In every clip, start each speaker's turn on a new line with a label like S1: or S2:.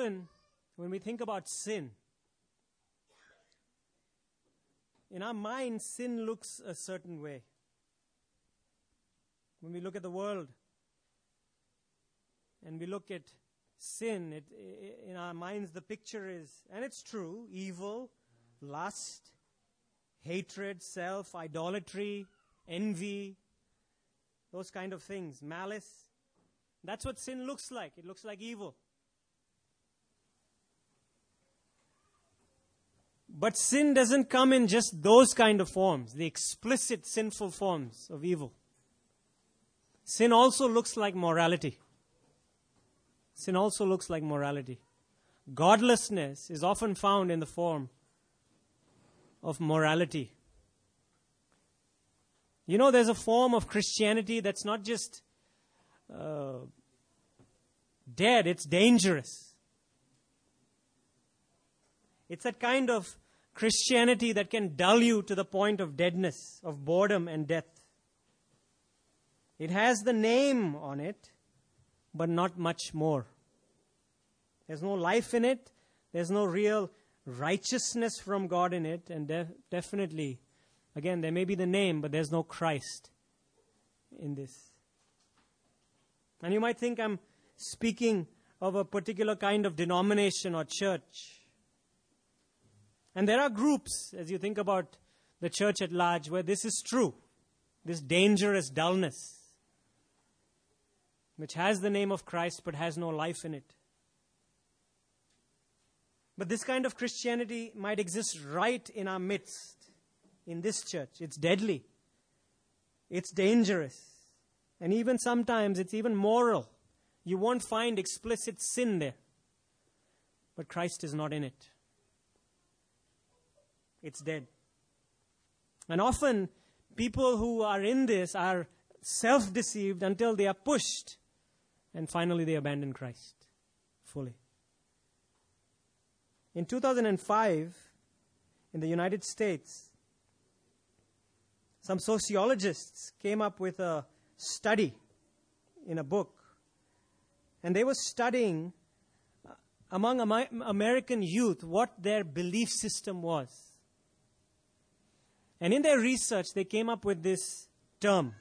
S1: often, when we think about sin, in our mind, sin looks a certain way. When we look at the world and we look at sin, in our minds the picture is, and it's true, evil, lust, hatred, self, idolatry, envy, those kind of things, malice. That's what sin looks like. It looks like evil. But sin doesn't come in just those kind of forms, the explicit sinful forms of evil. Sin also looks like morality. Sin also looks like morality. Godlessness is often found in the form of morality. You know, there's a form of Christianity that's not just dead, it's dangerous. It's that kind of Christianity that can dull you to the point of deadness, of boredom and death. It has the name on it, but not much more. There's no life in it. There's no real righteousness from God in it. And definitely, again, there may be the name, but there's no Christ in this. And you might think I'm speaking of a particular kind of denomination or church. And there are groups, as you think about the church at large, where this is true. This dangerous dullness, which has the name of Christ but has no life in it. But this kind of Christianity might exist right in our midst, in this church. It's deadly. It's dangerous. And even sometimes it's even moral. You won't find explicit sin there. But Christ is not in it. It's dead. And often, people who are in this are self-deceived until they are pushed. And finally, they abandon Christ fully. In 2005, in the United States, some sociologists came up with a study in a book. And they were studying among American youth what their belief system was. And in their research, they came up with this term,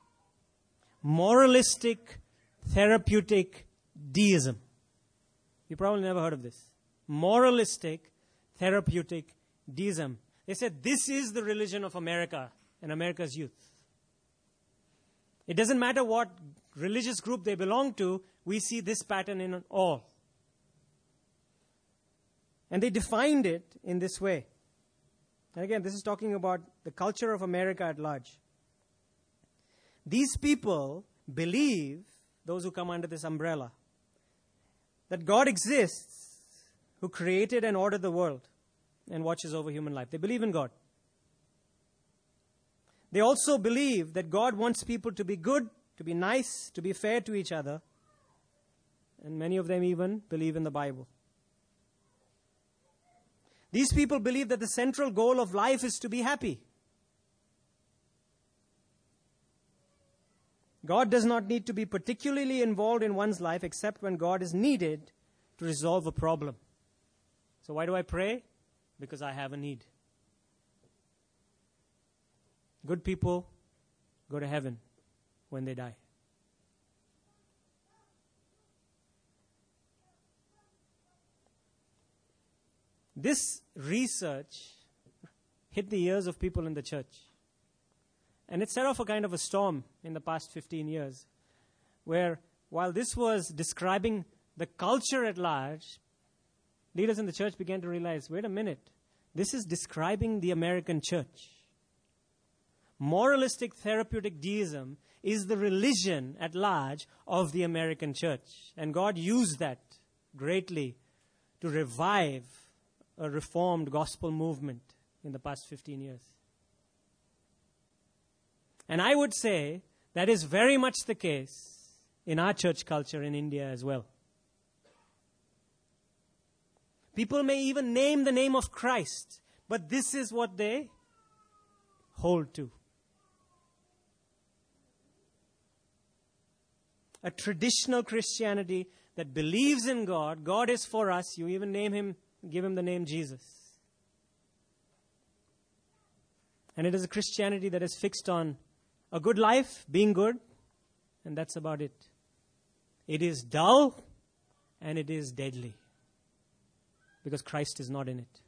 S1: moralistic therapeutic deism. You probably never heard of this. Moralistic therapeutic deism. They said this is the religion of America and America's youth. It doesn't matter what religious group they belong to, we see this pattern in all. And they defined it in this way. And again, this is talking about the culture of America at large. These people believe, those who come under this umbrella, that God exists, who created and ordered the world and watches over human life. They believe in God. They also believe that God wants people to be good, to be nice, to be fair to each other. And many of them even believe in the Bible. These people believe that the central goal of life is to be happy. God does not need to be particularly involved in one's life except when God is needed to resolve a problem. So why do I pray? Because I have a need. Good people go to heaven when they die. This research hit the ears of people in the church. And it set off a kind of a storm in the past 15 years, where while this was describing the culture at large, leaders in the church began to realize, wait a minute, this is describing the American church. Moralistic therapeutic deism is the religion at large of the American church. And God used that greatly to revive a reformed gospel movement in the past 15 years. And I would say that is very much the case in our church culture in India as well. People may even name the name of Christ, but this is what they hold to. A traditional Christianity that believes in God, God is for us, you even give him the name Jesus. And it is a Christianity that is fixed on a good life, being good, and that's about it. It is dull and it is deadly because Christ is not in it.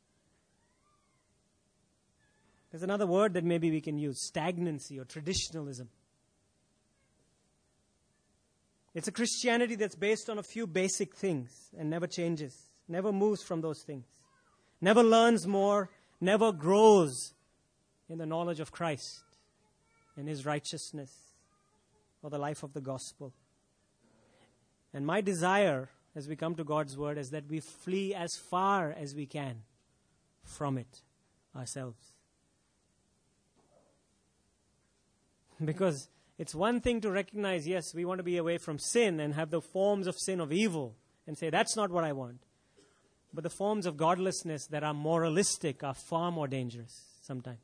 S1: There's another word that maybe we can use, stagnancy or traditionalism. It's a Christianity that's based on a few basic things and never changes, never moves from those things, never learns more, never grows in the knowledge of Christ and His righteousness or the life of the gospel. And my desire as we come to God's word is that we flee as far as we can from it ourselves. Because it's one thing to recognize, yes, we want to be away from sin and have the forms of sin of evil and say, that's not what I want. But the forms of godlessness that are moralistic are far more dangerous sometimes.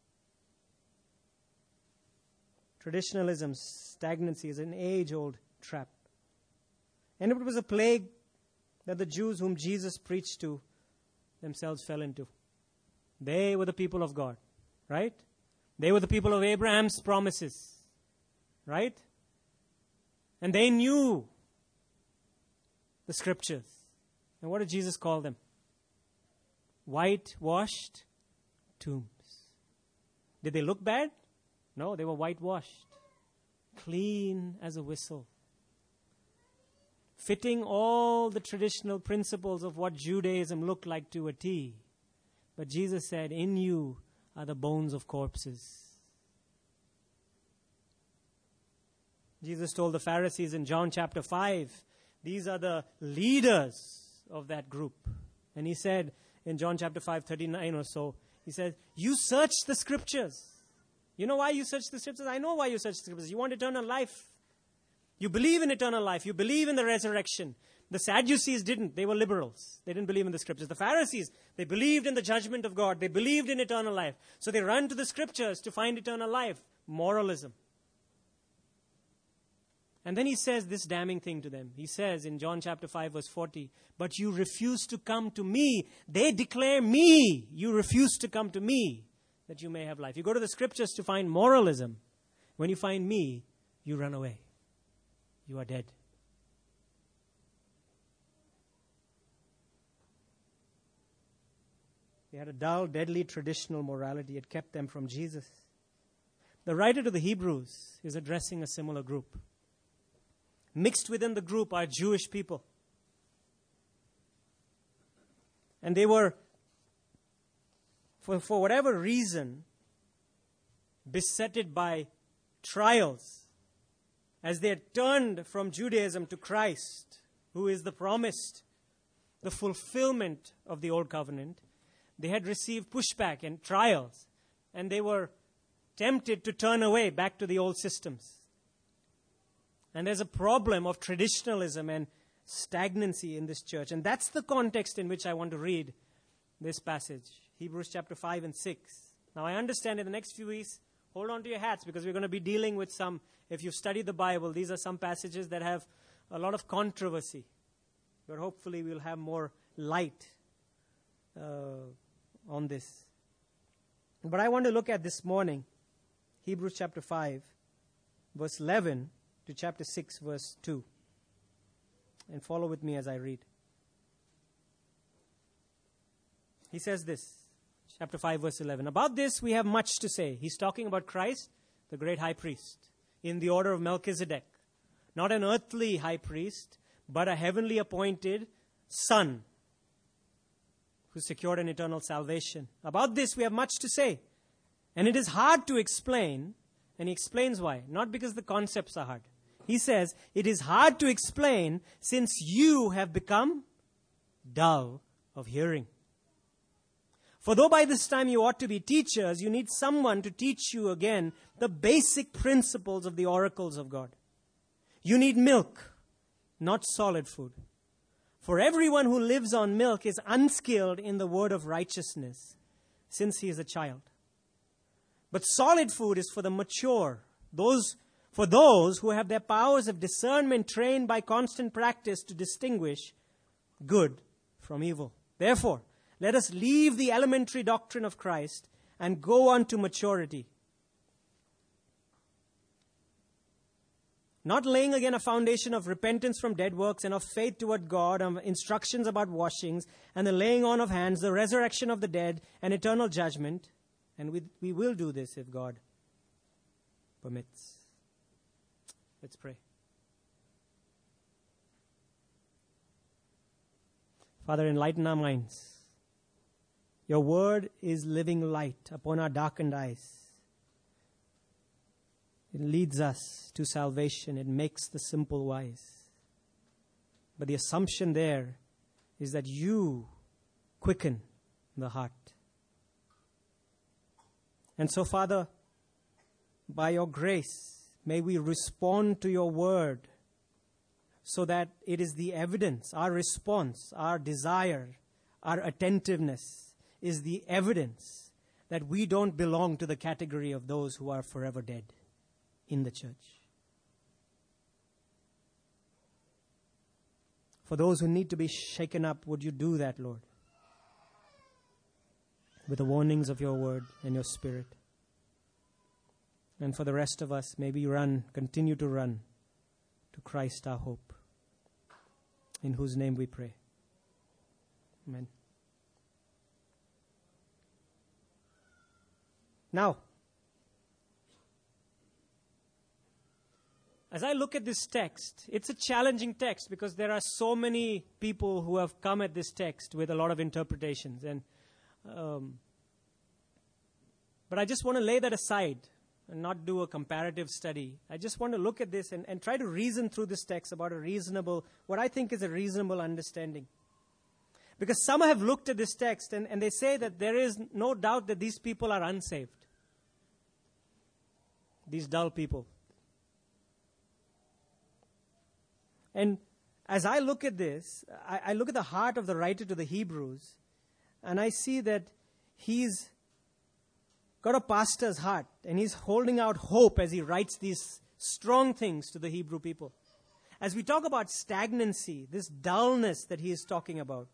S1: Traditionalism, stagnancy is an age-old trap. And it was a plague that the Jews whom Jesus preached to themselves fell into. They were the people of God, right? They were the people of Abraham's promises, right? And they knew the scriptures. And what did Jesus call them? Whitewashed tombs. Did they look bad? No, they were whitewashed. Clean as a whistle. Fitting all the traditional principles of what Judaism looked like to a T. But Jesus said, in you are the bones of corpses. Jesus told the Pharisees in John chapter 5, these are the leaders of that group. And he said in John chapter 5, 39 or so, he said, you search the scriptures. You know why you search the scriptures? I know why you search the scriptures. You want eternal life. You believe in eternal life. You believe in the resurrection. The Sadducees didn't. They were liberals. They didn't believe in the scriptures. The Pharisees, they believed in the judgment of God. They believed in eternal life. So they run to the scriptures to find eternal life. Moralism. And then he says this damning thing to them. He says in John chapter 5 verse 40, but you refuse to come to me. They declare me. You refuse to come to me that you may have life. You go to the scriptures to find moralism. When you find me, you run away. You are dead. They had a dull, deadly, traditional morality. It kept them from Jesus. The writer to the Hebrews is addressing a similar group. Mixed within the group are Jewish people. And they were, for whatever reason, besetted by trials as they had turned from Judaism to Christ, who is the promised, the fulfillment of the Old Covenant. They had received pushback and trials, and they were tempted to turn away back to the old systems. And there's a problem of traditionalism and stagnancy in this church. And that's the context in which I want to read this passage, Hebrews chapter 5 and 6. Now, I understand in the next few weeks, hold on to your hats because we're going to be dealing with some, if you've studied the Bible, these are some passages that have a lot of controversy. But hopefully we'll have more light on this. But I want to look at this morning, Hebrews chapter 5, verse 11 to chapter 6, verse 2. And follow with me as I read. He says this, chapter 5, verse 11. About this we have much to say. He's talking about Christ, the great high priest, in the order of Melchizedek. Not an earthly high priest, but a heavenly appointed son who secured an eternal salvation. About this we have much to say. And it is hard to explain, and he explains why. Not because the concepts are hard. He says, it is hard to explain since you have become dull of hearing. For though by this time you ought to be teachers, you need someone to teach you again the basic principles of the oracles of God. You need milk, not solid food. For everyone who lives on milk is unskilled in the word of righteousness, since he is a child. But solid food is for the mature, those for those who have their powers of discernment trained by constant practice to distinguish good from evil. Therefore, let us leave the elementary doctrine of Christ and go on to maturity, not laying again a foundation of repentance from dead works and of faith toward God, of instructions about washings and the laying on of hands, the resurrection of the dead and eternal judgment. And we will do this if God permits. Let's pray. Father, enlighten our minds. Your word is living light upon our darkened eyes. It leads us to salvation. It makes the simple wise. But the assumption there is that you quicken the heart. And so, Father, by your grace, may we respond to your word so that it is the evidence, our response, our desire, our attentiveness is the evidence that we don't belong to the category of those who are forever dead in the church. For those who need to be shaken up, would you do that, Lord? With the warnings of your word and your spirit. And for the rest of us, may we continue to run to Christ our hope, in whose name we pray. Amen. Now, as I look at this text, it's a challenging text because there are so many people who have come at this text with a lot of interpretations. But I just want to lay that aside and not do a comparative study. I just want to look at this and try to reason through this text about what I think is a reasonable understanding. Because some have looked at this text and they say that there is no doubt that these people are unsaved. These dull people. And as I look at this, I look at the heart of the writer to the Hebrews, and I see that he's got a pastor's heart, and he's holding out hope as he writes these strong things to the Hebrew people. As we talk about stagnancy, this dullness that he is talking about,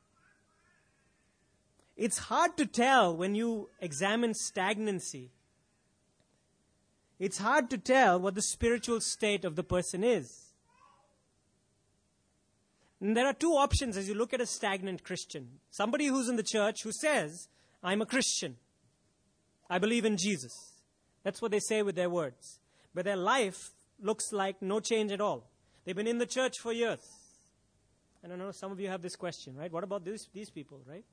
S1: it's hard to tell when you examine stagnancy. It's hard to tell what the spiritual state of the person is. And there are two options as you look at a stagnant Christian. Somebody who's in the church who says, I'm a Christian. I believe in Jesus. That's what they say with their words. But their life looks like no change at all. They've been in the church for years. I don't know, some of you have this question, right? What about these people, right?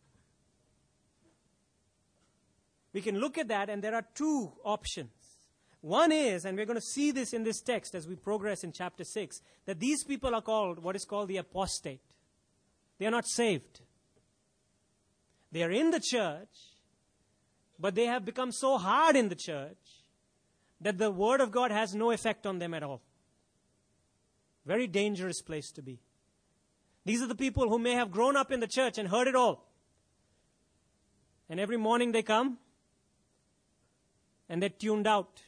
S1: We can look at that and there are two options. One is, and we're going to see this in this text as we progress in chapter 6, that these people are called what is called the apostate. They are not saved. They are in the church, but they have become so hard in the church that the word of God has no effect on them at all. Very dangerous place to be. These are the people who may have grown up in the church and heard it all. And every morning they come and they're tuned out.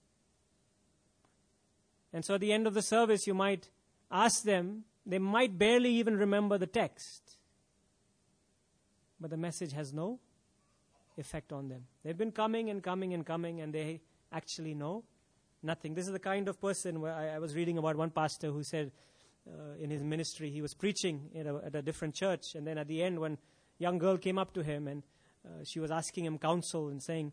S1: And so at the end of the service, you might ask them, they might barely even remember the text. But the message has no effect on them. They've been coming and coming and coming, and they actually know nothing. This is the kind of person where I was reading about one pastor who said in his ministry, he was preaching at a different church. And then at the end, when a young girl came up to him and she was asking him counsel and saying,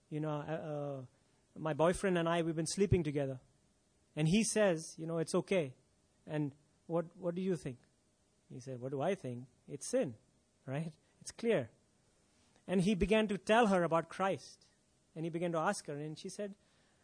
S1: my boyfriend and I, we've been sleeping together. And he says, it's okay. And what do you think? He said, what do I think? It's sin, right? It's clear. And he began to tell her about Christ. And he began to ask her. And she said,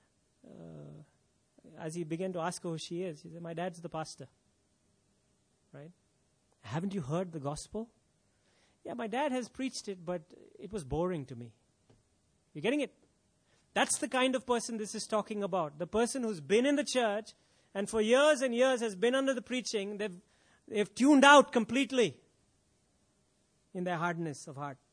S1: as he began to ask her who she is, he said, my dad's the pastor. Right? Haven't you heard the gospel? Yeah, my dad has preached it, but it was boring to me. You're getting it? That's the kind of person this is talking about. The person who's been in the church and for years and years has been under the preaching. They've tuned out completely in their hardness of heart.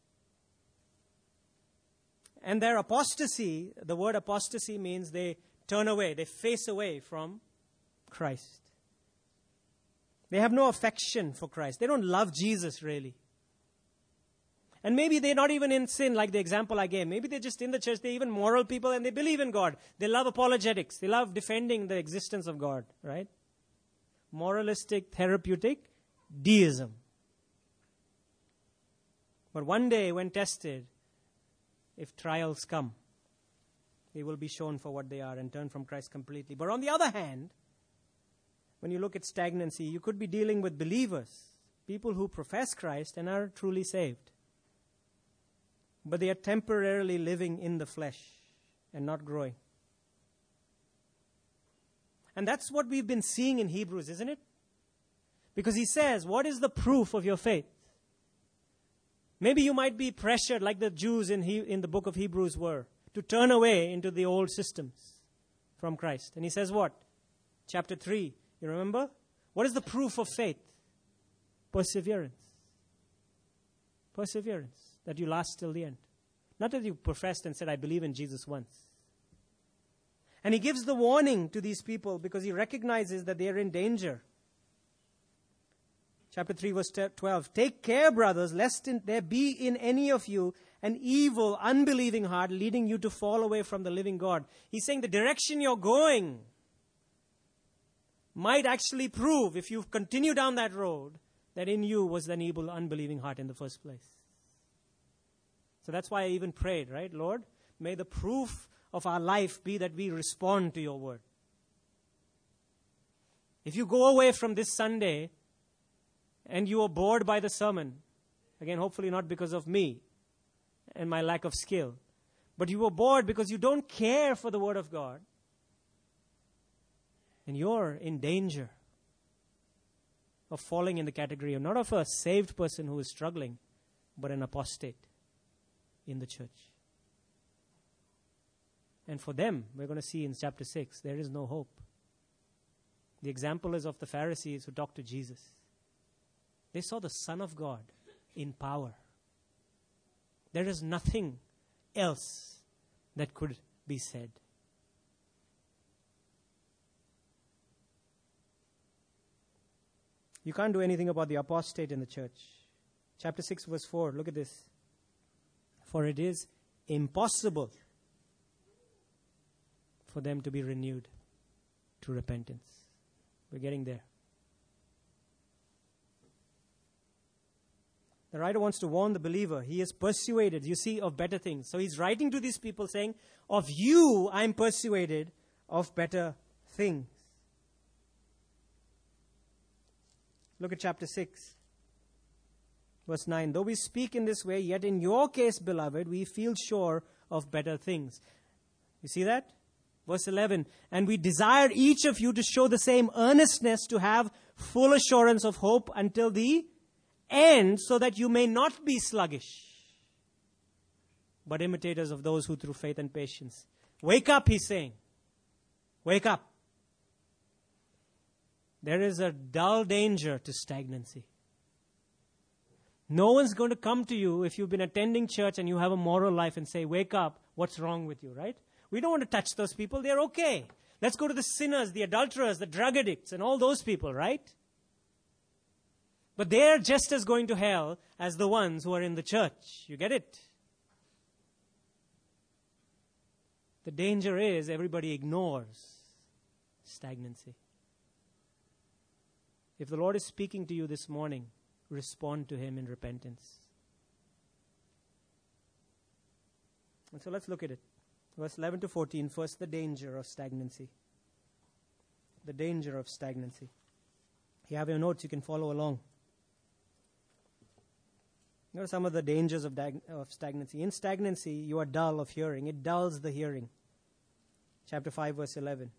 S1: And their apostasy, the word apostasy means they turn away. They face away from Christ. They have no affection for Christ. They don't love Jesus really. And maybe they're not even in sin like the example I gave. Maybe they're just in the church. They're even moral people and they believe in God. They love apologetics. They love defending the existence of God, right? Moralistic, therapeutic deism. But one day when tested, if trials come, they will be shown for what they are and turn from Christ completely. But on the other hand, when you look at stagnancy, you could be dealing with believers, people who profess Christ and are truly saved. But they are temporarily living in the flesh and not growing. And that's what we've been seeing in Hebrews, isn't it? Because he says, what is the proof of your faith? Maybe you might be pressured like the Jews in the book of Hebrews were, to turn away into the old systems from Christ. And he says what? Chapter 3, you remember? What is the proof of faith? Perseverance. Perseverance. That you last till the end. Not that you professed and said, I believe in Jesus once. And he gives the warning to these people because he recognizes that they are in danger. Chapter 3, verse 12. Take care, brothers, lest there be in any of you an evil, unbelieving heart leading you to fall away from the living God. He's saying the direction you're going might actually prove, if you continue down that road, that in you was an evil, unbelieving heart in the first place. So that's why I even prayed, right? Lord, may the proof of our life be that we respond to your word. If you go away from this Sunday and you are bored by the sermon, again, hopefully not because of me and my lack of skill, but you were bored because you don't care for the word of God, and you're in danger of falling in the category of not of a saved person who is struggling, but an apostate in the church. And for them, we're going to see in chapter 6, there is no hope. The example is of the Pharisees who talked to Jesus. They saw the Son of God in power. There is nothing else that could be said. You can't do anything about the apostate in the church. Chapter 6, verse 4, look at this. For it is impossible for them to be renewed to repentance. We're getting there. The writer wants to warn the believer. He is persuaded, you see, of better things. So he's writing to these people saying, of you I am persuaded of better things. Look at chapter 6. Verse 9, though we speak in this way, yet in your case, beloved, we feel sure of better things. You see that? Verse 11, and we desire each of you to show the same earnestness to have full assurance of hope until the end, so that you may not be sluggish, but imitators of those who through faith and patience. Wake up, he's saying. Wake up. There is a dull danger to stagnancy. No one's going to come to you if you've been attending church and you have a moral life and say, wake up, what's wrong with you, right? We don't want to touch those people. They're okay. Let's go to the sinners, the adulterers, the drug addicts, and all those people, right? But they're just as going to hell as the ones who are in the church. You get it? The danger is everybody ignores stagnancy. If the Lord is speaking to you this morning, respond to Him in repentance. And so let's look at it. Verse 11 to 14. First, the danger of stagnancy. The danger of stagnancy. If you have your notes, you can follow along. Here are some of the dangers of stagnancy. In stagnancy, you are dull of hearing. It dulls the hearing. Chapter 5, verse 11.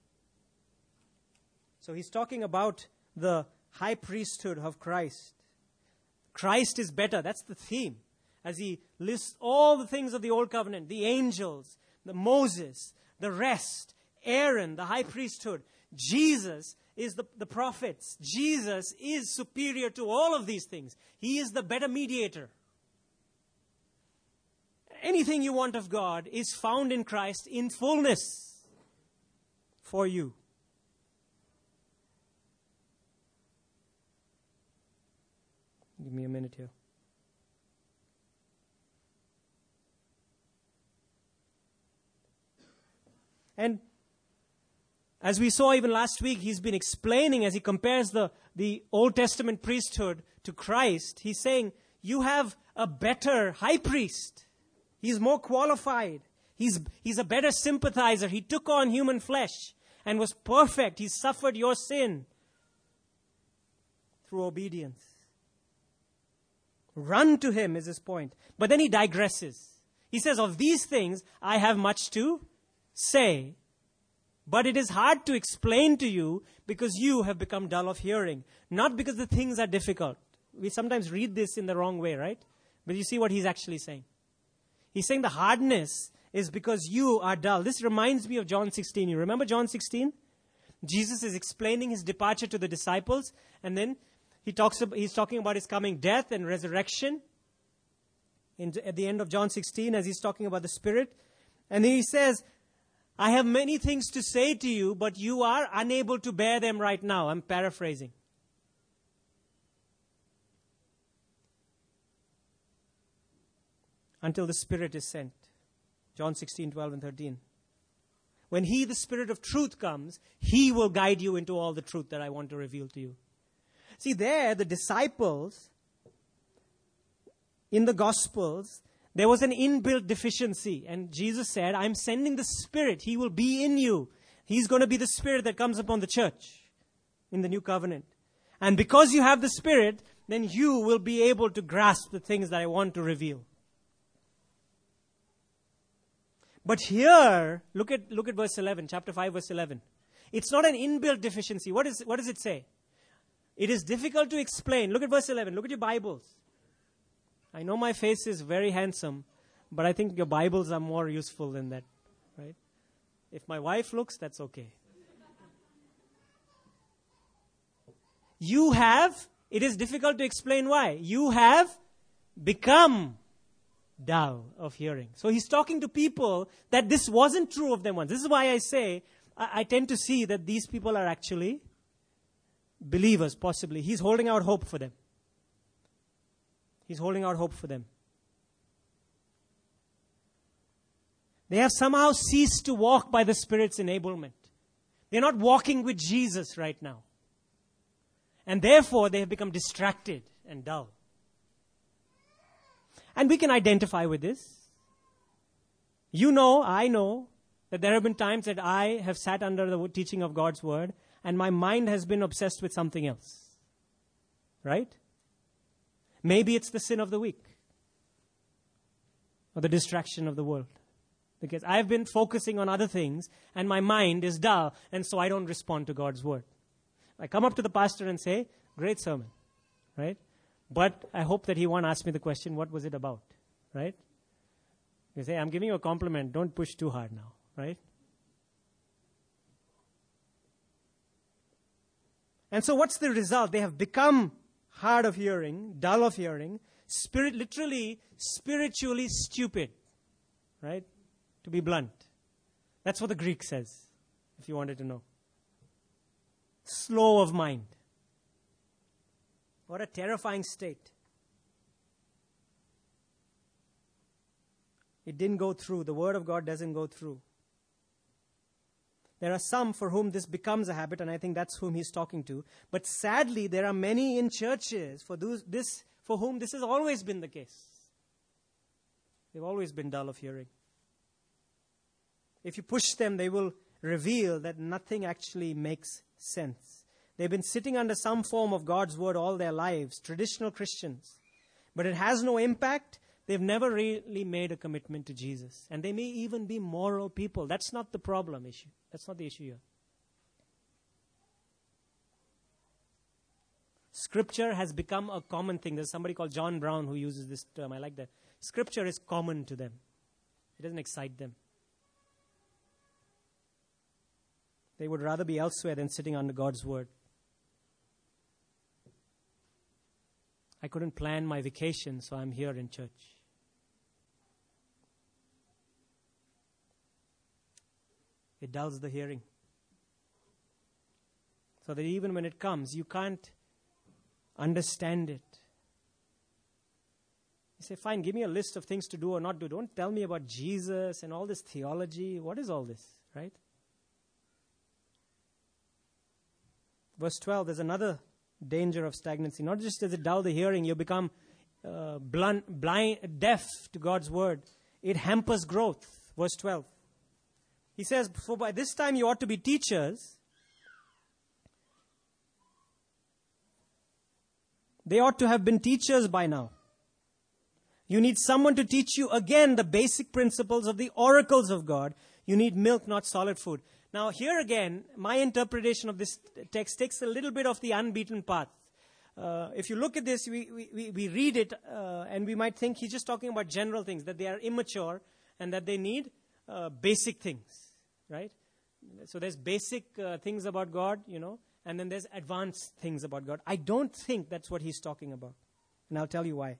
S1: So he's talking about the high priesthood of Christ. Christ is better. That's the theme. As he lists all the things of the Old Covenant, the angels, the Moses, the rest, Aaron, the high priesthood. Jesus is the prophets. Jesus is superior to all of these things. He is the better mediator. Anything you want of God is found in Christ in fullness. for you. Give me a minute here. And as we saw even last week, he's been explaining as he compares the Old Testament priesthood to Christ. He's saying, you have a better high priest. He's more qualified. He's a better sympathizer. He took on human flesh and was perfect. He suffered your sin through obedience. Run to him is his point. But then he digresses. He says, of these things I have much to say, but it is hard to explain to you because you have become dull of hearing. Not because the things are difficult. We sometimes read this in the wrong way, right? But you see what he's actually saying. He's saying the hardness is because you are dull. This reminds me of John 16. You remember John 16? Jesus is explaining his departure to the disciples, and then he's talking about his coming death and resurrection at the end of John 16 as he's talking about the Spirit. And then he says, I have many things to say to you, but you are unable to bear them right now. I'm paraphrasing. Until the Spirit is sent. John 16, 12 and 13. When He, the Spirit of truth, comes, He will guide you into all the truth that I want to reveal to you. See, there, the disciples, in the Gospels, there was an inbuilt deficiency. And Jesus said, I'm sending the Spirit. He will be in you. He's going to be the Spirit that comes upon the church in the new covenant. And because you have the Spirit, then you will be able to grasp the things that I want to reveal. But here, look at verse 11, chapter 5, verse 11. It's not an inbuilt deficiency. What does it say? It is difficult to explain. Look at verse 11. Look at your Bibles. I know my face is very handsome, but I think your Bibles are more useful than that, right? If my wife looks, that's okay. It is difficult to explain why. You have become dull of hearing. So he's talking to people that this wasn't true of them once. This is why I say, I tend to see that these people are actually believers, possibly. He's holding out hope for them. He's holding out hope for them. They have somehow ceased to walk by the Spirit's enablement. They're not walking with Jesus right now. And therefore, they have become distracted and dull. And we can identify with this. You know, I know, that there have been times that I have sat under the teaching of God's Word and my mind has been obsessed with something else. Right? Maybe it's the sin of the week. Or the distraction of the world. Because I've been focusing on other things and my mind is dull and so I don't respond to God's Word. I come up to the pastor and say, great sermon. Right? But I hope that he won't ask me the question, what was it about? Right? You say, I'm giving you a compliment. Don't push too hard now. Right? And so what's the result? They have become hard of hearing, dull of hearing, literally spiritually stupid. Right? To be blunt. That's what the Greek says, if you wanted to know. Slow of mind. What a terrifying state. It didn't go through. The Word of God doesn't go through. There are some for whom this becomes a habit, and I think that's whom he's talking to. But sadly, there are many in churches for whom this has always been the case. They've always been dull of hearing. If you push them, they will reveal that nothing actually makes sense. They've been sitting under some form of God's Word all their lives, traditional Christians. But it has no impact. They've never really made a commitment to Jesus. And they may even be moral people. That's not the problem issue. That's not the issue here. Scripture has become a common thing. There's somebody called John Brown who uses this term. I like that. Scripture is common to them. It doesn't excite them. They would rather be elsewhere than sitting under God's Word. I couldn't plan my vacation, so I'm here in church. It dulls the hearing. So that even when it comes, you can't understand it. You say, fine, give me a list of things to do or not do. Don't tell me about Jesus and all this theology. What is all this, right? Verse 12, there's another danger of stagnancy. Not just does it dull the hearing, you become blind, deaf to God's word. It hampers growth. Verse 12. He says, for by this time you ought to be teachers. They ought to have been teachers by now. You need someone to teach you again the basic principles of the oracles of God. You need milk, not solid food. Now here again, my interpretation of this text takes a little bit of the unbeaten path. If you look at this, we read it and we might think he's just talking about general things, that they are immature and that they need basic things, right? So there's basic things about God, and then there's advanced things about God. I don't think that's what he's talking about. And I'll tell you why.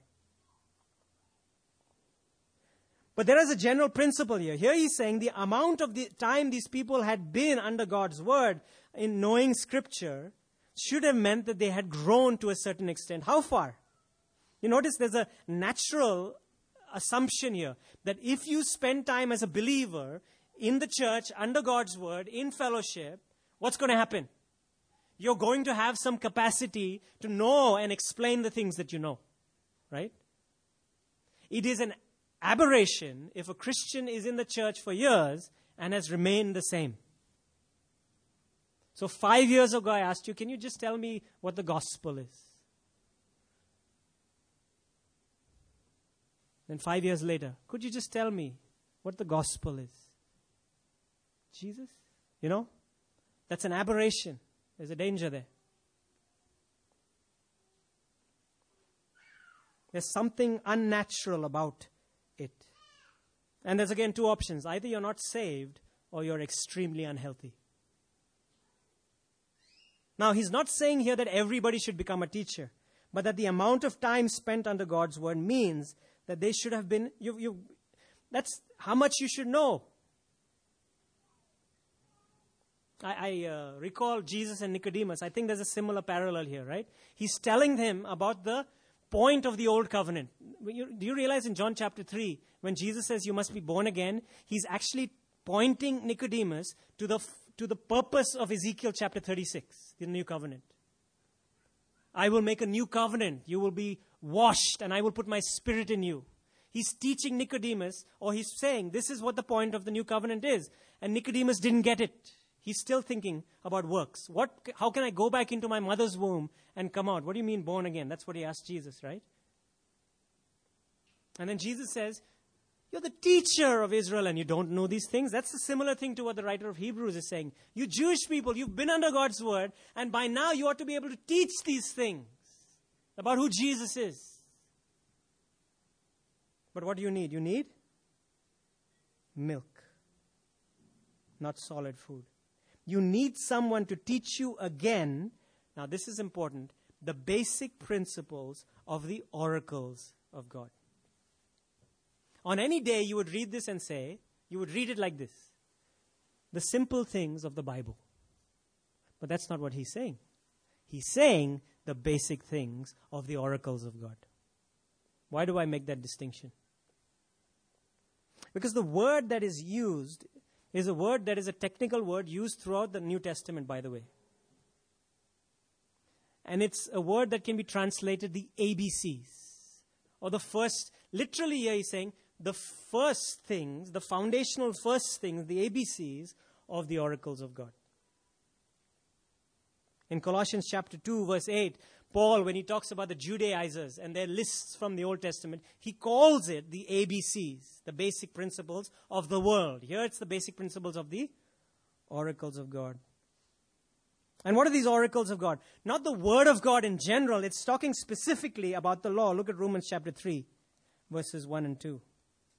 S1: But there is a general principle here. Here he's saying the amount of the time these people had been under God's word in knowing Scripture should have meant that they had grown to a certain extent. How far? You notice there's a natural assumption here that if you spend time as a believer in the church, under God's word, in fellowship, what's going to happen? You're going to have some capacity to know and explain the things that you know, right? It is an aberration if a Christian is in the church for years and has remained the same. So 5 years ago I asked you, can you just tell me what the gospel is? Then 5 years later, could you just tell me what the gospel is? Jesus? That's an aberration. There's a danger there. There's something unnatural about it. And there's again two options. Either you're not saved or you're extremely unhealthy. Now, he's not saying here that everybody should become a teacher, but that the amount of time spent under God's word means that they should have been, that's how much you should know. I recall Jesus and Nicodemus. I think there's a similar parallel here, right? He's telling them about the point of the old covenant. Do you realize in John chapter 3, when Jesus says you must be born again, he's actually pointing Nicodemus to the purpose of Ezekiel chapter 36, the new covenant. I will make a new covenant. You will be washed and I will put my spirit in you. He's teaching Nicodemus, or he's saying this is what the point of the new covenant is. And Nicodemus didn't get it. He's still thinking about works. How can I go back into my mother's womb and come out? What do you mean born again? That's what he asked Jesus, right? And then Jesus says, you're the teacher of Israel and you don't know these things. That's a similar thing to what the writer of Hebrews is saying. You Jewish people, you've been under God's word, and by now you ought to be able to teach these things about who Jesus is. But what do you need? You need milk, not solid food. You need someone to teach you again, now this is important, the basic principles of the oracles of God. On any day you would read this and say, you would read it like this: the simple things of the Bible. But that's not what he's saying. He's saying the basic things of the oracles of God. Why do I make that distinction? Because the word that is used is a word that is a technical word used throughout the New Testament, by the way. And it's a word that can be translated the ABCs. Or the first, literally here he's saying, the first things, the foundational first things, the ABCs of the oracles of God. In Colossians chapter 2, verse 8, Paul, when he talks about the Judaizers and their lists from the Old Testament, he calls it the ABCs, the basic principles of the world. Here it's the basic principles of the oracles of God. And what are these oracles of God? Not the Word of God in general. It's talking specifically about the law. Look at Romans chapter 3, verses 1 and 2.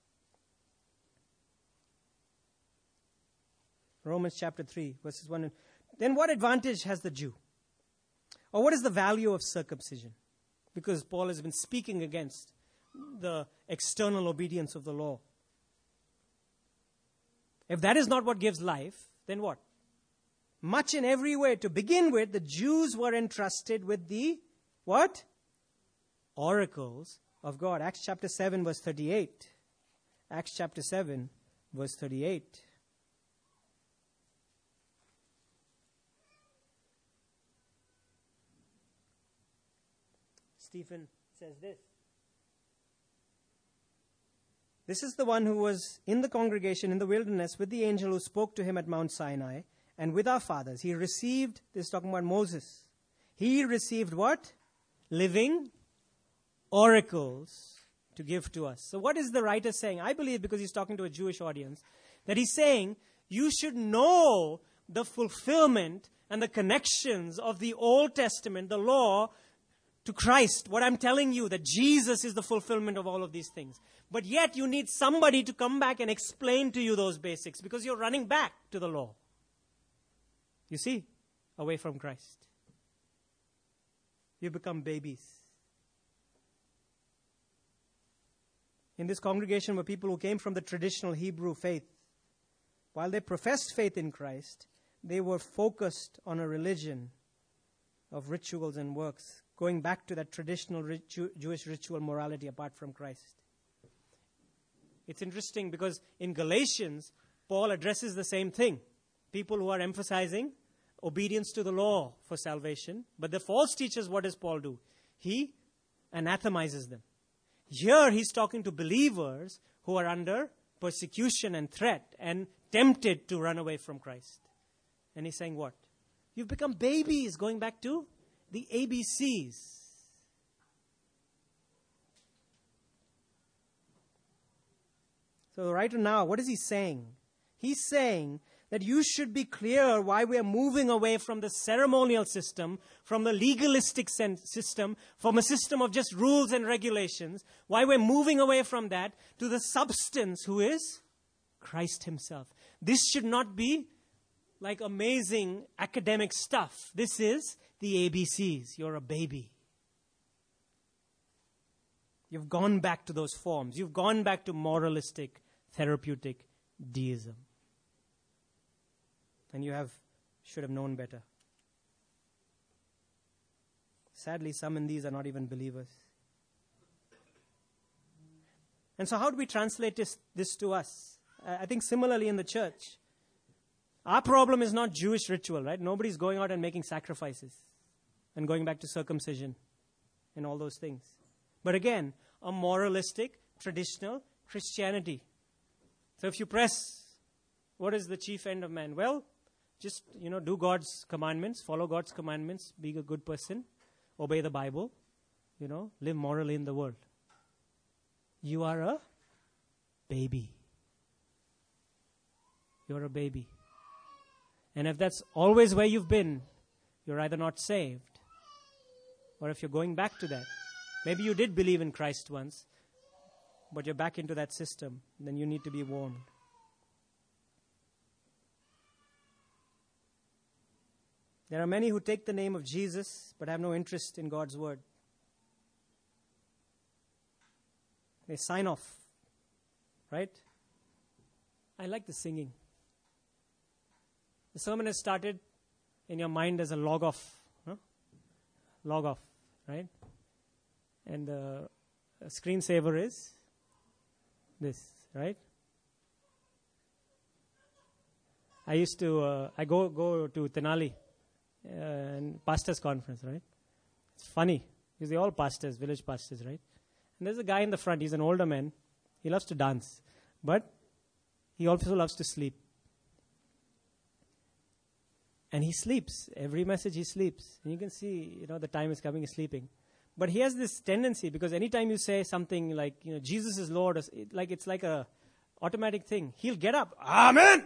S1: Romans chapter 3, verses 1 and 2. Then what advantage has the Jew? Or what is the value of circumcision? Because Paul has been speaking against the external obedience of the law. If that is not what gives life, then what? much in every way. To begin with, the Jews were entrusted with the, what? Oracles of God. Acts chapter 7 verse 38. Acts chapter 7 verse 38. Stephen says this. This is the one who was in the congregation in the wilderness with the angel who spoke to him at Mount Sinai and with our fathers. He received, this is talking about Moses. He received what? Living oracles to give to us. So what is the writer saying? I believe, because he's talking to a Jewish audience, that he's saying you should know the fulfillment and the connections of the Old Testament, the law, to Christ. What I'm telling you, that Jesus is the fulfillment of all of these things. But yet you need somebody to come back and explain to you those basics, because you're running back to the law. You see, away from Christ. You become babies. In this congregation were people who came from the traditional Hebrew faith. While they professed faith in Christ, they were focused on a religion of rituals and works, going back to that traditional Jewish ritual morality apart from Christ. It's interesting because in Galatians, Paul addresses the same thing. People who are emphasizing obedience to the law for salvation. But the false teachers, what does Paul do? He anathemizes them. Here he's talking to believers who are under persecution and threat and tempted to run away from Christ. And he's saying what? You've become babies, going back to the ABCs. So right now, what is he saying? He's saying that you should be clear why we are moving away from the ceremonial system, from the legalistic system, from a system of just rules and regulations, why we're moving away from that to the substance, who is Christ himself. This should not be like amazing academic stuff. This is the ABCs. You're a baby. You've gone back to those forms. You've gone back to moralistic, therapeutic deism. And you should have known better. Sadly, some in these are not even believers. And so how do we translate this to us? I think similarly in the church. Our problem is not Jewish ritual, right? Nobody's going out and making sacrifices and going back to circumcision and all those things. But again, a moralistic, traditional Christianity. So if you press, what is the chief end of man? Well, just, do God's commandments, follow God's commandments, be a good person, obey the Bible, live morally in the world. You are a baby. You're a baby. And if that's always where you've been, you're either not saved, or if you're going back to that, maybe you did believe in Christ once, but you're back into that system, then you need to be warned. There are many who take the name of Jesus, but have no interest in God's word. They sign off, right? I like the singing. The sermon has started in your mind as a log off. Log off, right? And the screensaver is this, right? I used to, I go to Tenali and pastors conference, right? It's funny because they're all pastors, village pastors, right? And there's a guy in the front. He's an older man. He loves to dance, but he also loves to sleep. And he sleeps. Every message he sleeps. And you can see, the time is coming, he's sleeping. But he has this tendency, because anytime you say something like, Jesus is Lord, it's like a automatic thing. He'll get up. Amen!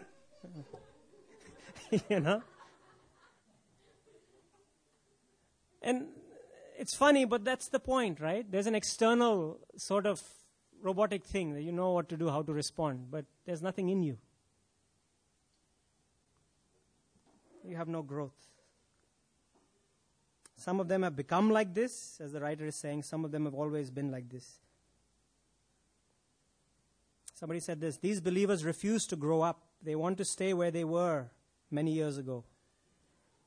S1: And it's funny, but that's the point, right? There's an external sort of robotic thing that you know what to do, how to respond, but there's nothing in you. You have no growth. Some of them have become like this, as the writer is saying. Some of them have always been like this. Somebody said this: these believers refuse to grow up. They want to stay where they were many years ago.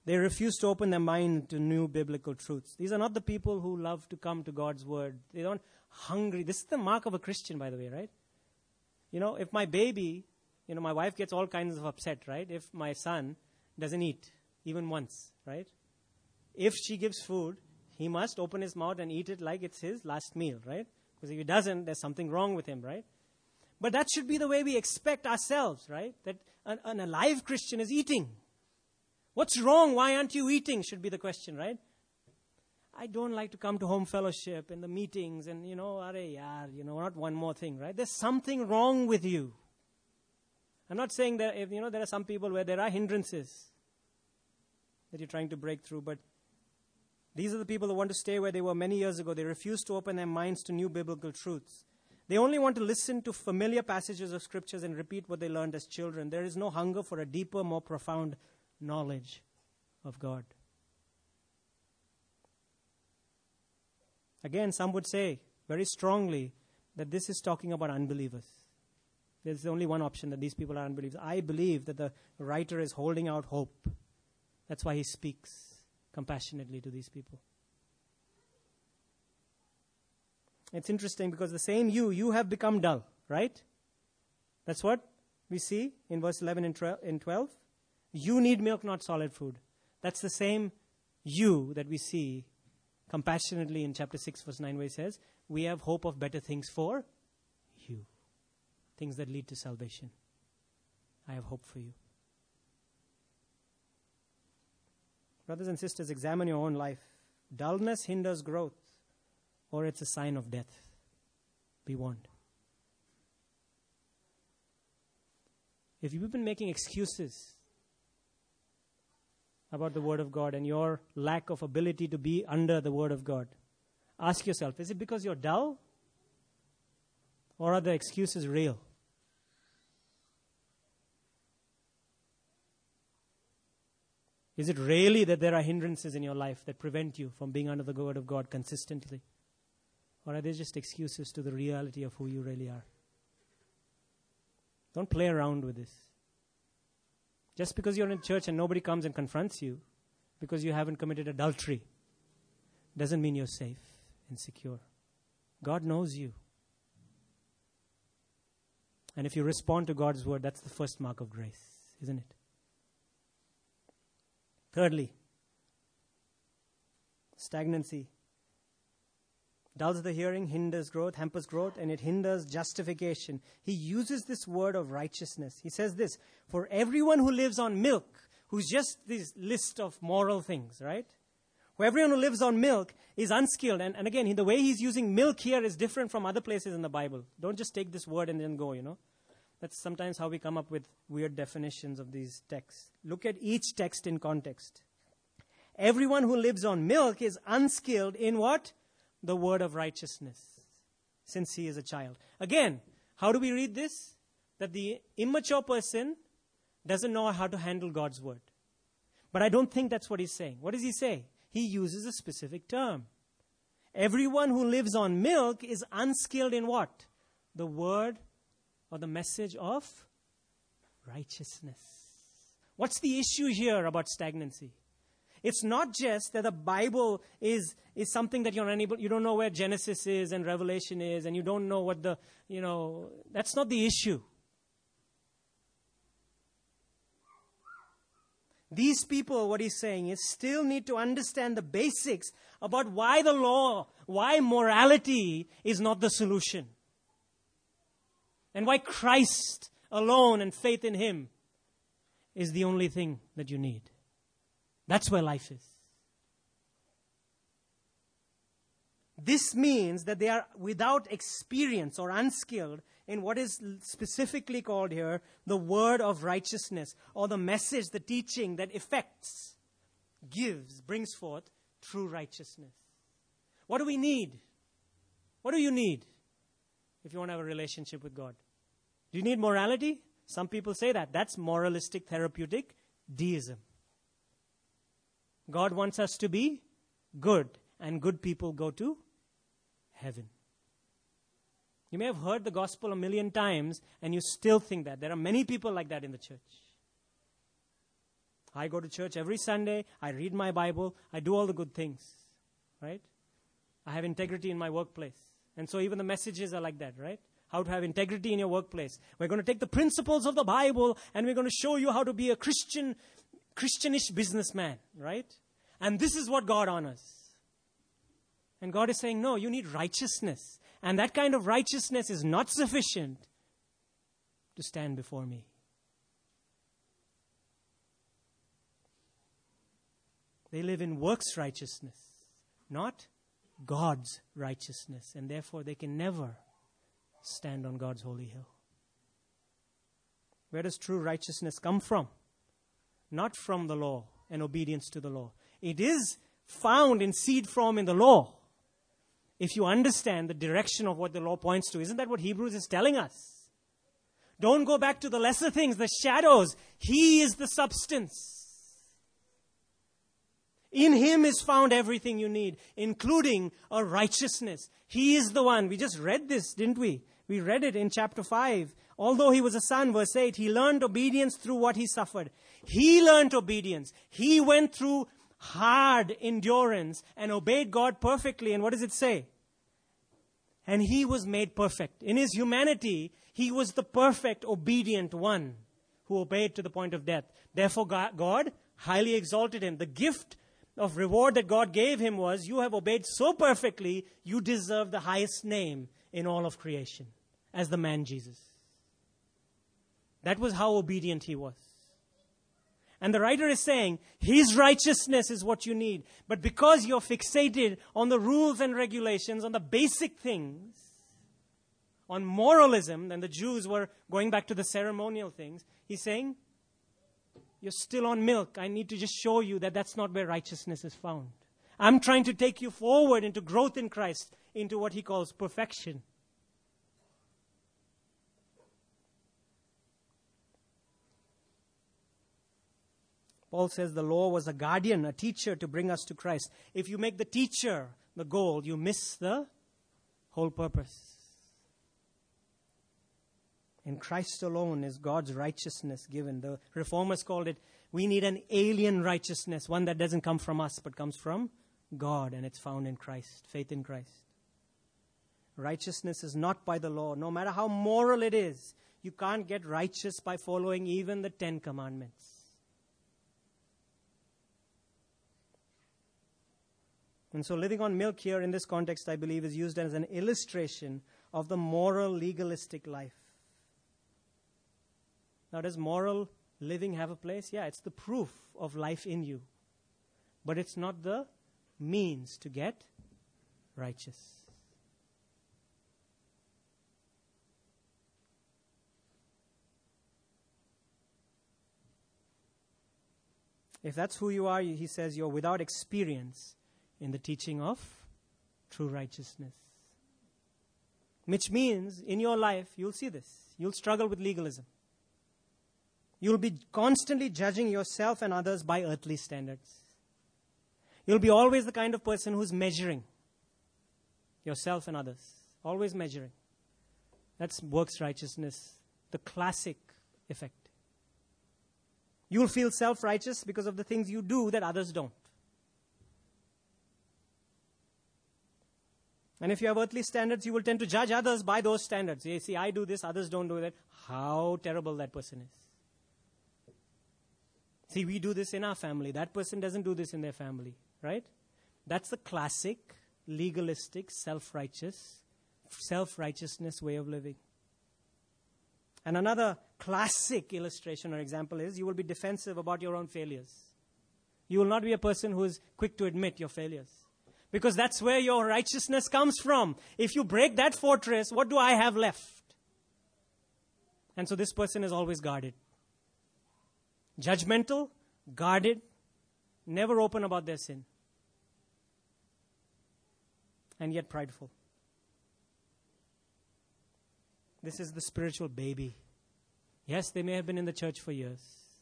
S1: They refuse to open their mind to new biblical truths. These are not the people who love to come to God's word. They don't hungry. This is the mark of a Christian, by the way, right? If my baby, my wife gets all kinds of upset, right? If my son doesn't eat even once, right? If she gives food, he must open his mouth and eat it like it's his last meal, right? Because if he doesn't, there's something wrong with him, right? But that should be the way we expect ourselves, right? That an alive Christian is eating. What's wrong? Why aren't you eating? Should be the question, right? I don't like to come to home fellowship and the meetings and, not one more thing, right? There's something wrong with you. I'm not saying that, there are some people where there are hindrances that you're trying to break through, but these are the people who want to stay where they were many years ago. They refuse to open their minds to new biblical truths. They only want to listen to familiar passages of scriptures and repeat what they learned as children. There is no hunger for a deeper, more profound knowledge of God. Again, some would say very strongly that this is talking about unbelievers. There's only one option, that these people are unbelievers. I believe that the writer is holding out hope. That's why he speaks compassionately to these people. It's interesting because the same you have become dull, right? That's what we see in verse 11 and 12. You need milk, not solid food. That's the same you that we see compassionately in chapter 6, verse 9, where he says, we have hope of better things for you. Things that lead to salvation. I have hope for you. Brothers and sisters, examine your own life. Dullness hinders growth, or it's a sign of death. Be warned. If you've been making excuses about the Word of God and your lack of ability to be under the Word of God, ask yourself, is it because you're dull? Or are the excuses real? Is it really that there are hindrances in your life that prevent you from being under the Word of God consistently? Or are they just excuses to the reality of who you really are? Don't play around with this. Just because you're in church and nobody comes and confronts you because you haven't committed adultery doesn't mean you're safe and secure. God knows you. And if you respond to God's word, that's the first mark of grace, isn't it? Thirdly, stagnancy dulls the hearing, hinders growth, hampers growth, and it hinders justification. He uses this word of righteousness. He says this, for everyone who lives on milk, who's just this list of moral things, right? For everyone who lives on milk is unskilled. And again, the way he's using milk here is different from other places in the Bible. Don't just take this word and then go, That's sometimes how we come up with weird definitions of these texts. Look at each text in context. Everyone who lives on milk is unskilled in what? The word of righteousness, since he is a child. Again, how do we read this? That the immature person doesn't know how to handle God's word. But I don't think that's what he's saying. What does he say? He uses a specific term. Everyone who lives on milk is unskilled in what? The word or the message of righteousness. What's the issue here about stagnancy? It's not just that the Bible is something that you don't know where Genesis is and Revelation is, and you don't know what that's not the issue. These people, what he's saying is, still need to understand the basics about why the law, why morality is not the solution. And why Christ alone and faith in Him is the only thing that you need. That's where life is. This means that they are without experience or unskilled in what is specifically called here the word of righteousness, or the message, the teaching that effects, gives, brings forth true righteousness. What do we need? What do you need if you want to have a relationship with God? Do you need morality? Some people say that. That's moralistic, therapeutic deism. God wants us to be good, and good people go to heaven. You may have heard the gospel 1,000,000 times, and you still think that. There are many people like that in the church. I go to church every Sunday. I read my Bible. I do all the good things. Right? I have integrity in my workplace. And so even the messages are like that, right? How to have integrity in your workplace. We're going to take the principles of the Bible and we're going to show you how to be a Christianish businessman, right? And this is what God honors. And God is saying, no, you need righteousness. And that kind of righteousness is not sufficient to stand before me. They live in works righteousness, not God's righteousness. And therefore they can never stand on God's holy hill. Where does true righteousness come from? Not from the law and obedience to the law. It is found in seed form in the law. If you understand the direction of what the law points to, isn't that what Hebrews is telling us? Don't go back to the lesser things, the shadows. He is the substance. In Him is found everything you need, including a righteousness. He is the one. We just read this, didn't we? We read it in chapter 5. Although He was a son, verse 8, He learned obedience through what He suffered. He learned obedience. He went through hard endurance and obeyed God perfectly. And what does it say? And He was made perfect. In His humanity, He was the perfect, obedient one who obeyed to the point of death. Therefore, God highly exalted Him. The gift of reward that God gave Him was, you have obeyed so perfectly, you deserve the highest name in all of creation, as the man Jesus. That was how obedient He was. And the writer is saying, His righteousness is what you need. But because you're fixated on the rules and regulations, on the basic things, on moralism, and the Jews were going back to the ceremonial things, He's saying, you're still on milk. I need to just show you that that's not where righteousness is found. I'm trying to take you forward into growth in Christ, into what He calls perfection. Paul says the law was a guardian, a teacher to bring us to Christ. If you make the teacher the goal, you miss the whole purpose. In Christ alone is God's righteousness given. The Reformers called it, we need an alien righteousness, one that doesn't come from us, but comes from God, and it's found in Christ, faith in Christ. Righteousness is not by the law, no matter how moral it is. You can't get righteous by following even the 10 Commandments. And so living on milk here in this context, I believe, is used as an illustration of the moral, legalistic life. Now, does moral living have a place? Yeah, it's the proof of life in you. But it's not the means to get righteous. If that's who you are, he says you're without experience in the teaching of true righteousness. Which means in your life, you'll see this. You'll struggle with legalism. You'll be constantly judging yourself and others by earthly standards. You'll be always the kind of person who's measuring yourself and others. Always measuring. That's works righteousness, the classic effect. You'll feel self-righteous because of the things you do that others don't. And if you have earthly standards, you will tend to judge others by those standards. You see, I do this, others don't do that. How terrible that person is. See, we do this in our family. That person doesn't do this in their family, right? That's the classic, legalistic, self-righteousness way of living. And another classic illustration or example is you will be defensive about your own failures. You will not be a person who is quick to admit your failures. Because that's where your righteousness comes from. If you break that fortress, what do I have left? And so this person is always guarded. Judgmental, guarded, never open about their sin. And yet prideful. This is the spiritual baby. Yes, they may have been in the church for years.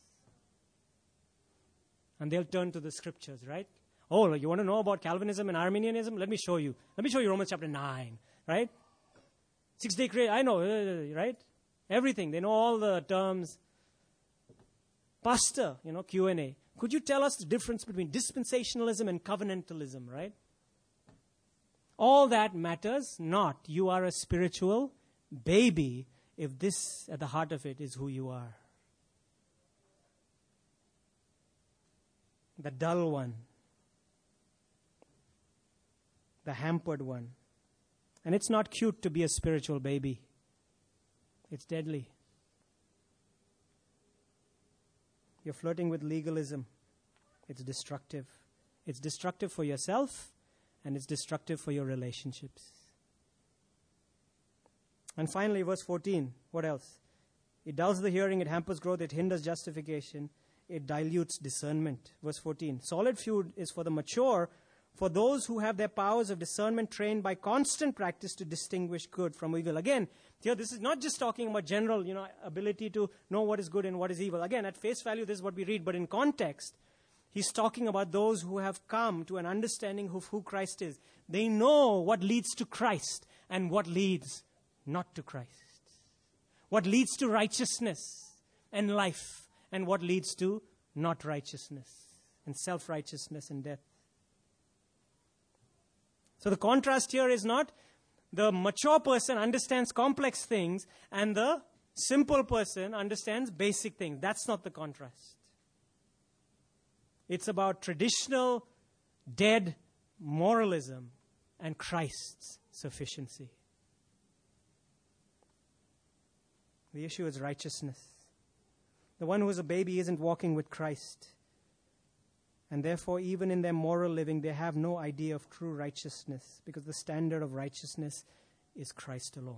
S1: And they'll turn to the scriptures, right? Oh, you want to know about Calvinism and Arminianism? Let me show you. Let me show you Romans chapter 9, right? 6-day creation, I know, right? Everything. They know all the terms. Pastor, Q&A. Could you tell us the difference between dispensationalism and covenantalism, right? All that matters not. You are a spiritual baby if this, at the heart of it, is who you are. The dull one. The hampered one. And it's not cute to be a spiritual baby. It's deadly. You're flirting with legalism. It's destructive. It's destructive for yourself, and it's destructive for your relationships. And finally, verse 14, what else? It dulls the hearing, it hampers growth, it hinders justification, it dilutes discernment. Verse 14, solid food is for the mature, for those who have their powers of discernment trained by constant practice to distinguish good from evil. Again, here this is not just talking about general, ability to know what is good and what is evil. Again, at face value, this is what we read, but in context, he's talking about those who have come to an understanding of who Christ is. They know what leads to Christ and what leads not to Christ. What leads to righteousness and life, and what leads to not righteousness and self-righteousness and death. So the contrast here is not the mature person understands complex things and the simple person understands basic things. That's not the contrast. It's about traditional, dead moralism and Christ's sufficiency. The issue is righteousness. The one who is a baby isn't walking with Christ. And therefore, even in their moral living, they have no idea of true righteousness, because the standard of righteousness is Christ alone.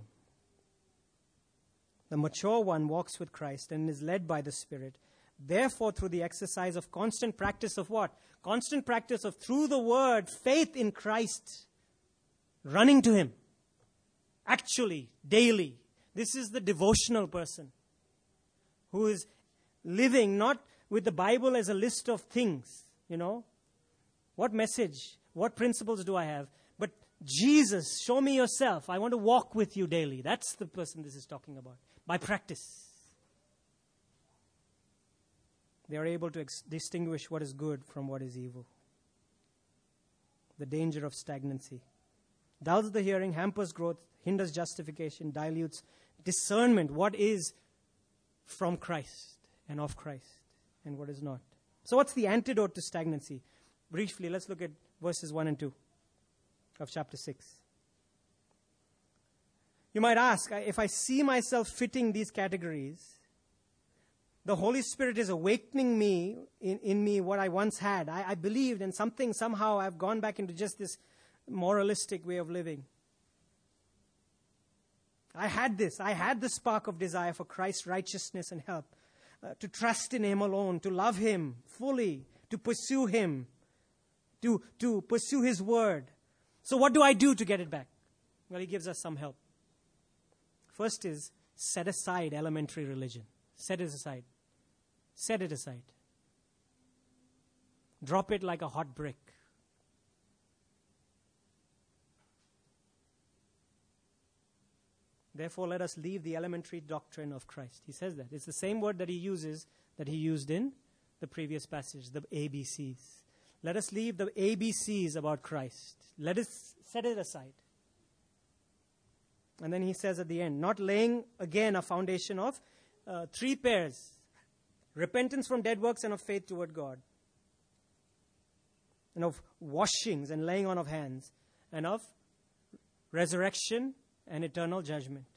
S1: The mature one walks with Christ and is led by the Spirit. Therefore, through the exercise of constant practice of what? Constant practice of, through the Word, faith in Christ, running to Him. Actually, daily. This is the devotional person who is living not with the Bible as a list of things. What message, what principles do I have? But Jesus, show me yourself. I want to walk with you daily. That's the person this is talking about. By practice. They are able to distinguish what is good from what is evil. The danger of stagnancy. Dulls the hearing, hampers growth, hinders justification, dilutes discernment. What is from Christ and of Christ and what is not. So what's the antidote to stagnancy? Briefly, let's look at verses 1 and 2 of chapter 6. You might ask, if I see myself fitting these categories, the Holy Spirit is awakening me in me what I once had. I believed, and somehow I've gone back into just this moralistic way of living. I had the spark of desire for Christ's righteousness and help. To trust in Him alone, to love Him fully, to pursue Him, to pursue His Word. So what do I do to get it back? Well, He gives us some help. First is set aside elementary religion. Set it aside. Set it aside. Drop it like a hot brick. Therefore, let us leave the elementary doctrine of Christ. He says that. It's the same word that he used in the previous passage, the ABCs. Let us leave the ABCs about Christ. Let us set it aside. And then he says at the end, not laying again a foundation of 3 pairs. Repentance from dead works and of faith toward God. And of washings and laying on of hands. And of resurrection and eternal judgment.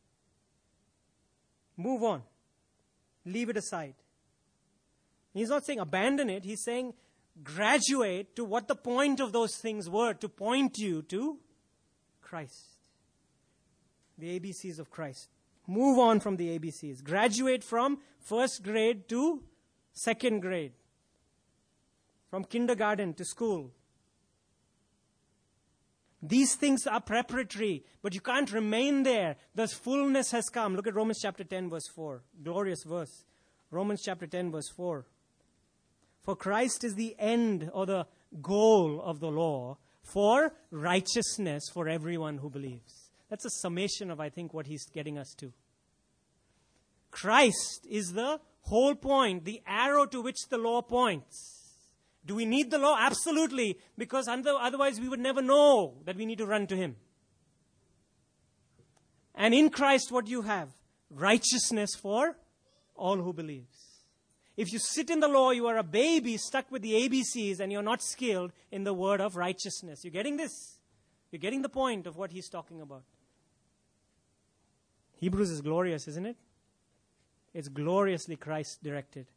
S1: Move on. Leave it aside. He's not saying abandon it. He's saying graduate to what the point of those things were, to point you to Christ. The ABCs of Christ. Move on from the ABCs. Graduate from first grade to second grade. From kindergarten to school. These things are preparatory, but you can't remain there. The fullness has come. Look at Romans chapter 10, verse 4. Glorious verse. Romans chapter 10, verse 4. For Christ is the end or the goal of the law for righteousness for everyone who believes. That's a summation of, I think, what he's getting us to. Christ is the whole point, the arrow to which the law points. Do we need the law? Absolutely, because otherwise we would never know that we need to run to Him. And in Christ, what do you have? Righteousness for all who believes. If you sit in the law, you are a baby stuck with the ABCs and you're not skilled in the word of righteousness. You're getting this? You're getting the point of what he's talking about. Hebrews is glorious, isn't it? It's gloriously Christ-directed.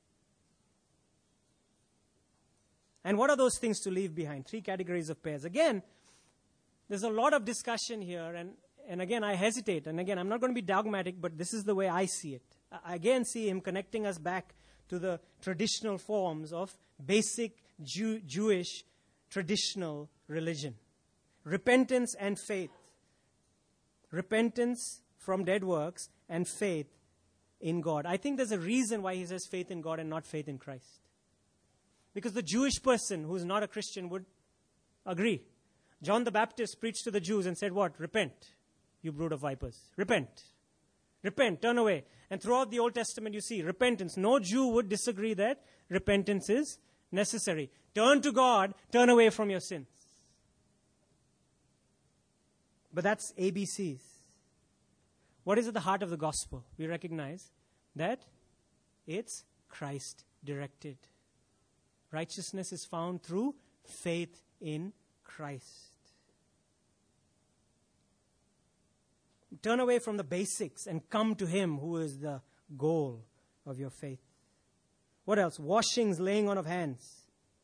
S1: And what are those things to leave behind? 3 categories of pairs. Again, there's a lot of discussion here, and again, I hesitate. And again, I'm not going to be dogmatic, but this is the way I see it. I again see him connecting us back to the traditional forms of basic Jewish traditional religion. Repentance and faith. Repentance from dead works and faith in God. I think there's a reason why he says faith in God and not faith in Christ. Because the Jewish person who's not a Christian would agree. John the Baptist preached to the Jews and said what? Repent, you brood of vipers. Repent. Repent, turn away. And throughout the Old Testament you see repentance. No Jew would disagree that repentance is necessary. Turn to God, turn away from your sins. But that's ABCs. What is at the heart of the gospel? We recognize that it's Christ-directed. Righteousness is found through faith in Christ. Turn away from the basics and come to Him who is the goal of your faith. What else? Washings, laying on of hands.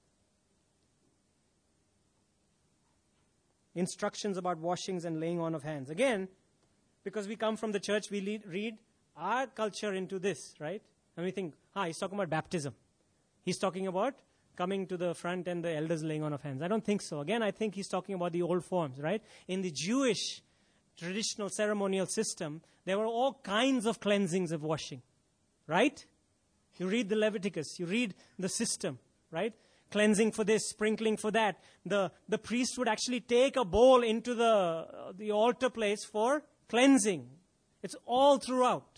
S1: Instructions about washings and laying on of hands. Again, because we come from the church, we read our culture into this, right? And we think, he's talking about baptism. He's talking about coming to the front and the elders laying on of hands. I don't think so. Again, I think he's talking about the old forms, right? In the Jewish traditional ceremonial system, there were all kinds of cleansings of washing, right? You read the Leviticus, you read the system, right? Cleansing for this, sprinkling for that. The priest would actually take a bowl into the altar place for cleansing. It's all throughout.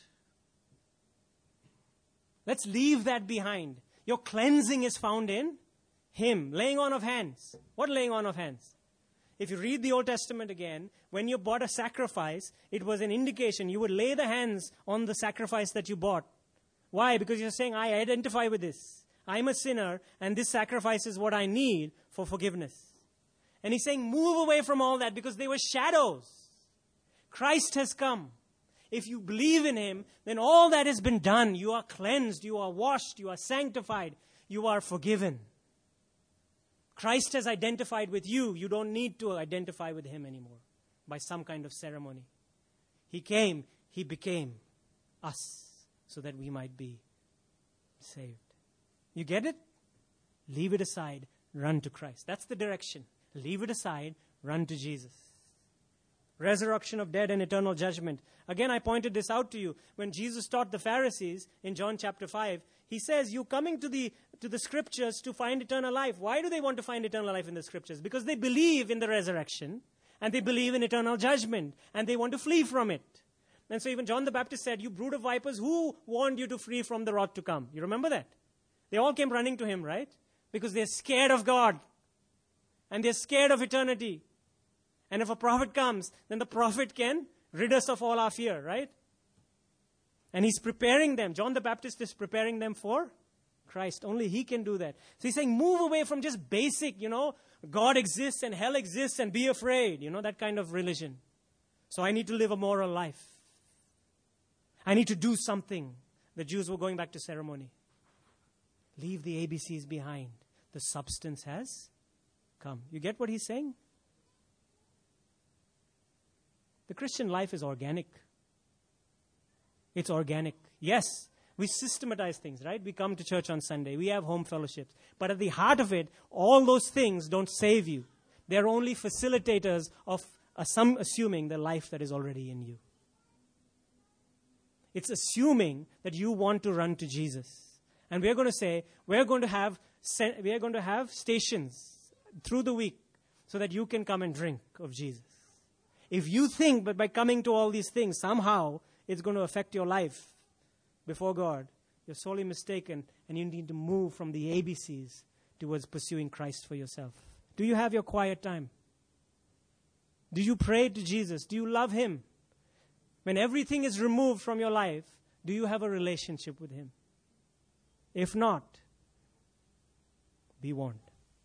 S1: Let's leave that behind. Your cleansing is found in Him. Laying on of hands. What laying on of hands? If you read the Old Testament again, when you bought a sacrifice, it was an indication. You would lay the hands on the sacrifice that you bought. Why? Because you're saying, I identify with this. I'm a sinner, and this sacrifice is what I need for forgiveness. And he's saying, move away from all that because they were shadows. Christ has come. If you believe in Him, then all that has been done. You are cleansed, you are washed, you are sanctified, you are forgiven. Christ has identified with you. You don't need to identify with Him anymore by some kind of ceremony. He came, He became us so that we might be saved. You get it? Leave it aside, run to Christ. That's the direction. Leave it aside, run to Jesus. Resurrection of dead and eternal judgment. Again, I pointed this out to you. When Jesus taught the Pharisees in John chapter 5, He says, you're coming to the Scriptures to find eternal life. Why do they want to find eternal life in the Scriptures? Because they believe in the resurrection, and they believe in eternal judgment, and they want to flee from it. And so even John the Baptist said, you brood of vipers, who warned you to flee from the wrath to come? You remember that? They all came running to Him, right? Because they're scared of God, and they're scared of eternity. And if a prophet comes, then the prophet can rid us of all our fear, right? And he's preparing them. John the Baptist is preparing them for Christ. Only He can do that. So he's saying, move away from just basic, God exists and hell exists and be afraid. That kind of religion. So I need to live a moral life. I need to do something. The Jews were going back to ceremony. Leave the ABCs behind. The substance has come. You get what he's saying? The Christian life is organic. It's organic. Yes, we systematize things, right? We come to church on Sunday. We have home fellowships. But at the heart of it, all those things don't save you. They're only facilitators of some assuming the life that is already in you. It's assuming that you want to run to Jesus. And we're going to say, we're going to have stations through the week so that you can come and drink of Jesus. If you think that by coming to all these things, somehow it's going to affect your life before God, You're sorely mistaken, and you need to move from the ABCs towards pursuing Christ for yourself. Do you have your quiet time? Do you pray to Jesus? Do you love Him? When everything is removed from your life, do you have a relationship with Him? If not, be warned.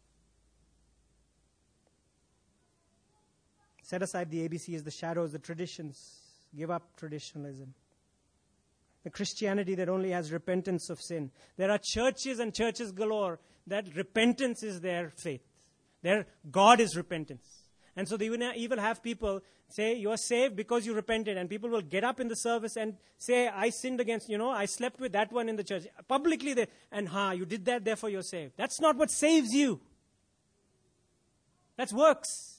S1: Set aside the ABCs, the shadows, the traditions. Give up traditionalism. The Christianity that only has repentance of sin. There are churches and churches galore that repentance is their faith. Their God is repentance. And so they even have people say, you are saved because you repented. And people will get up in the service and say, I sinned against, I slept with that one in the church. Publicly, you did that, therefore you're saved. That's not what saves you. That's works.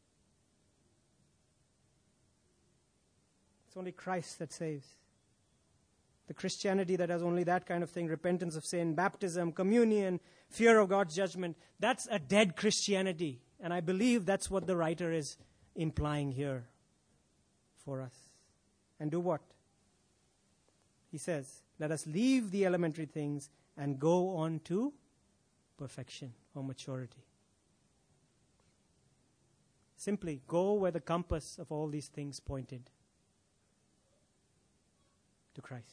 S1: It's only Christ that saves. The Christianity that has only that kind of thing, repentance of sin, baptism, communion, fear of God's judgment, that's a dead Christianity. And I believe that's what the writer is implying here for us. And do what? He says, let us leave the elementary things and go on to perfection or maturity. Simply go where the compass of all these things pointed. To Christ.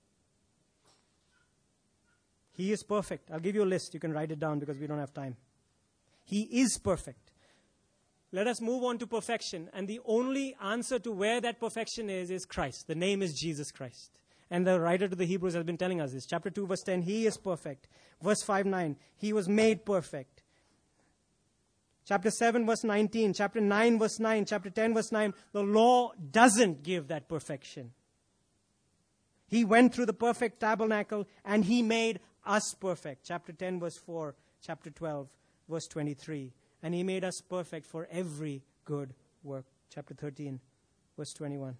S1: He is perfect. I'll give you a list. You can write it down because we don't have time. He is perfect. Let us move on to perfection. And the only answer to where that perfection is Christ. The name is Jesus Christ. And the writer to the Hebrews has been telling us this. Chapter 2, verse 10, He is perfect. Verse 5, 9, He was made perfect. Chapter 7, verse 19. Chapter 9, verse 9. Chapter 10, verse 9. The law doesn't give that perfection. He went through the perfect tabernacle and He made us perfect. Chapter 10, verse 4. Chapter 12, verse 23. And He made us perfect for every good work. Chapter 13, verse 21.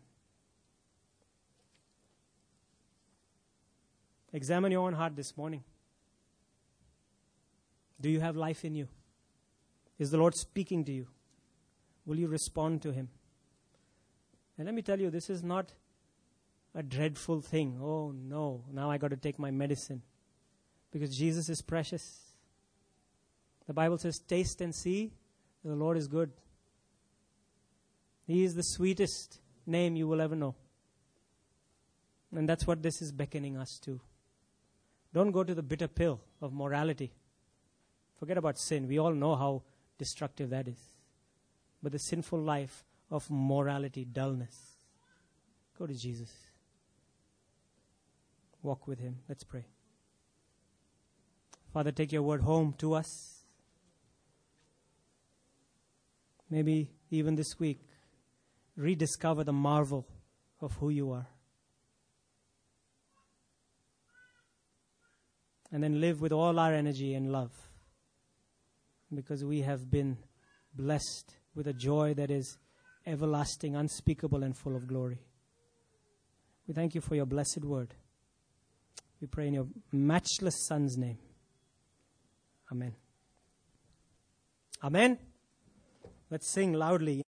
S1: Examine your own heart this morning. Do you have life in you? Is the Lord speaking to you? Will you respond to Him? And let me tell you, this is not a dreadful thing. Oh no, now I got to take my medicine. Because Jesus is precious. The Bible says, taste and see that the Lord is good. He is the sweetest name you will ever know. And that's what this is beckoning us to. Don't go to the bitter pill of morality. Forget about sin. We all know how destructive that is. But the sinful life of morality, dullness. Go to Jesus. Walk with Him. Let's pray. Father, take your word home to us. Maybe even this week, rediscover the marvel of who you are. And then live with all our energy and love. Because we have been blessed with a joy that is everlasting, unspeakable, and full of glory. We thank you for your blessed word. We pray in your matchless Son's name. Amen. Amen. Let's sing loudly.